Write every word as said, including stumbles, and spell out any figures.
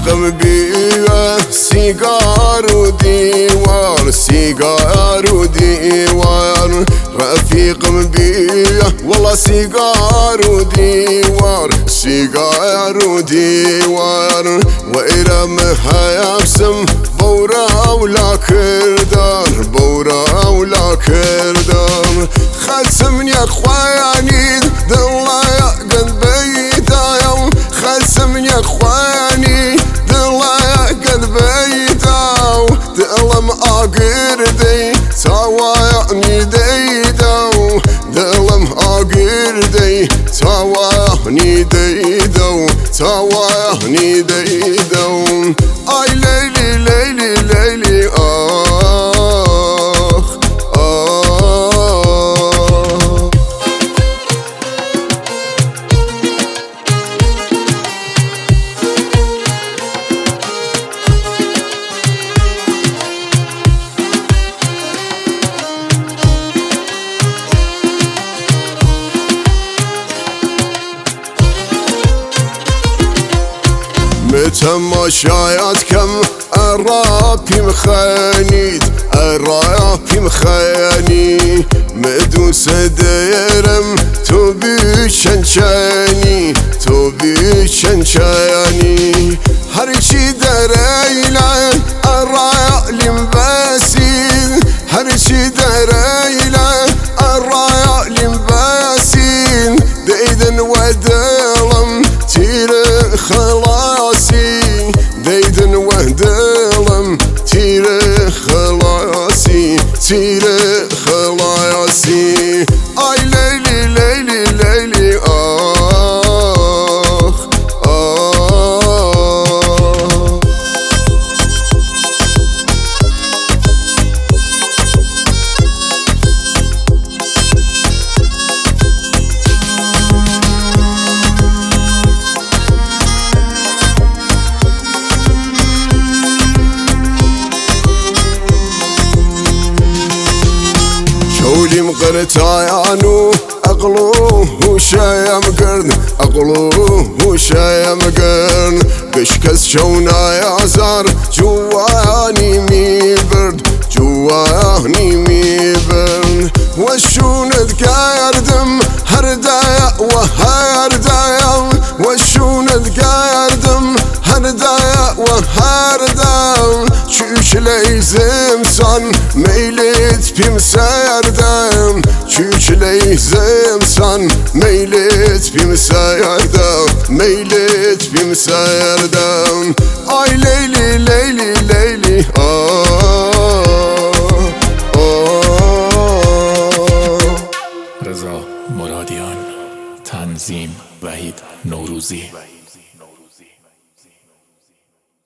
رفیقم بیه سیگار و دیوار، سیگار و دیوار. رفیقم بیه والله سیگار و دیوار، سیگار و دیوار. و ایرم هیابسم بورا ولا کردار، بورا ولا کردار. خلصم يا اخواني دلا قد بيتايا، خلصم يا اخواني دلا قد بيتاو. دلم اقردي سوايعني ديدو، دلم اقردي سوايعني ديدو، سوايعني ديدو. اي ليلي ليلي ليلي اخ اخ. متماشيات كم الرابي مخانيد، الرابي مخاني. مدوس ديرم توبي شنشاني، توبي شنشاني. هرشي درايلا الرايا لمباسين، هرشي درايلا الرايا لمباسين. دايدن ودلم تير خلاصي، دايدن وهدلم تير خلاصي، تير خلاصي. اي ليلي ليلي ليلي اخ اخ. شولي مقرتايانو اقلو وشايا مقرن، اقلو وشايا مقرن. قشكس شونا يا زار جواني مي برد، جواني مي برد. وشون ذكاردم هردايا وهردايا، وشون ذكاردم هردايا وهردايا. شوش ليزم صن ميلت بمساردم، شوش ليزم صن ميلت بمساردم، ميلت بمساردم. اي ليلي ليلي ليلي آه آه. رضا مرادیان، تنظیم وحید نوروزی.